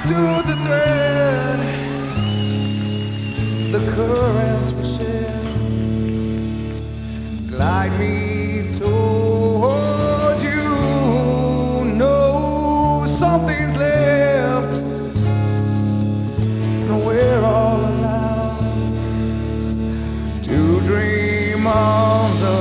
to the thread, the currents will share, glide me toward you. No, something's left, and we're all allowed to dream of the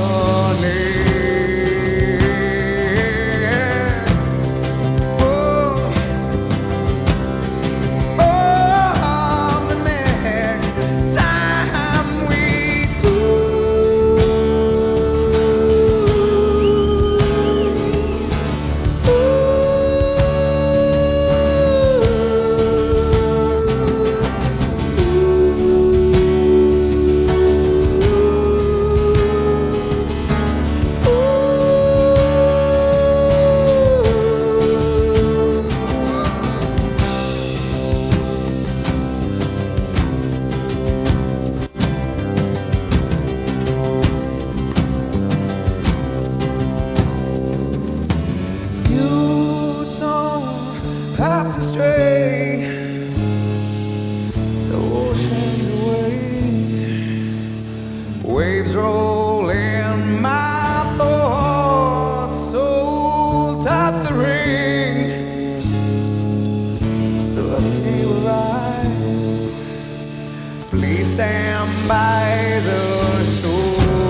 have to stray the oceans away. Waves roll in my thoughts, so tight the ring. Though I see where please stand by the shore.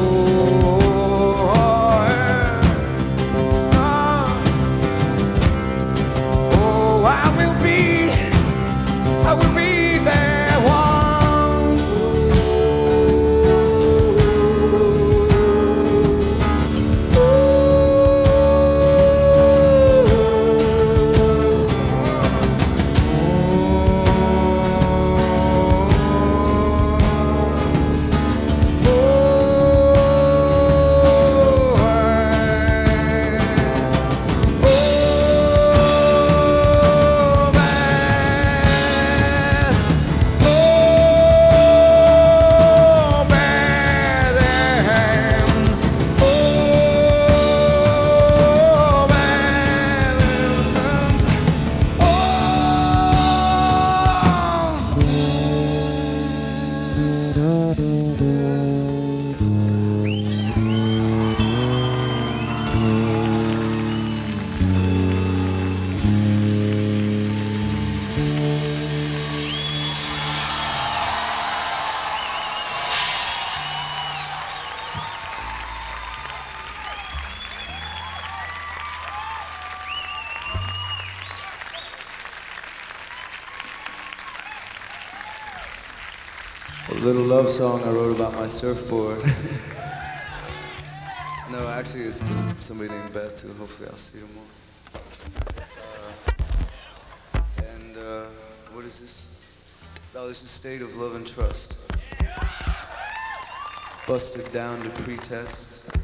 I will be there once. A little love song I wrote about my surfboard. No, actually it's to somebody named Beth, who hopefully I'll see tomorrow. What is this? Oh, this is State of Love and Trust. Busted down to pretest.